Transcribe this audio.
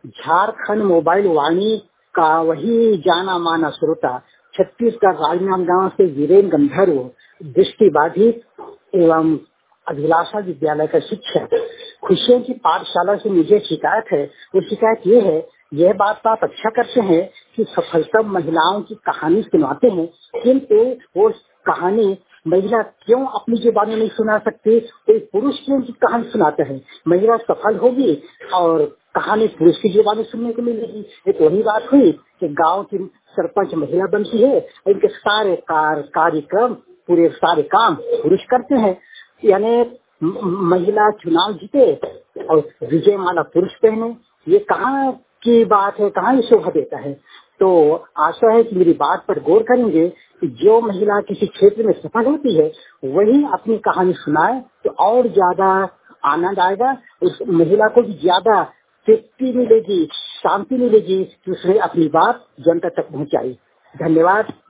Jharkhand mobile वाणी का वही जाना माना श्रोता, छत्तीसगढ़ राजनांदगांव से वीरेन गंधर्व, दृष्टिबाधित एवं अभिलाषा विद्यालय का शिक्षक। खुशियों की पाठशाला से मुझे शिकायत है। वो शिकायत ये है, यह बात तो आप अच्छा करते हैं कि सफलता महिलाओं की कहानी सुनाते हैं, किंतु वो कहानी महिला क्यों अपनी जुबान में नहीं सुना सकती? कोई पुरुष क्यों की कहानी सुनाते हैं? महिला सफल होगी और कहानी पुरुष की जुबान में सुनने को मिलेगी। एक वही बात हुई कि गांव की सरपंच महिला बनती है, इनके सारे कार्यक्रम, पूरे सारे काम पुरुष करते हैं। यानी महिला चुनाव जीते और विजय माला पुरुष पहने, ये कहाँ की बात है? कहाँ ये शोभा देता है? तो आशा है कि मेरी बात पर गौर करेंगे कि जो महिला किसी क्षेत्र में सफल होती है वही अपनी कहानी सुनाए तो और ज्यादा आनंद आएगा। उस महिला को भी ज्यादा तृप्ति मिलेगी, शांति मिलेगी कि उसने अपनी बात जनता तक पहुंचाई। धन्यवाद।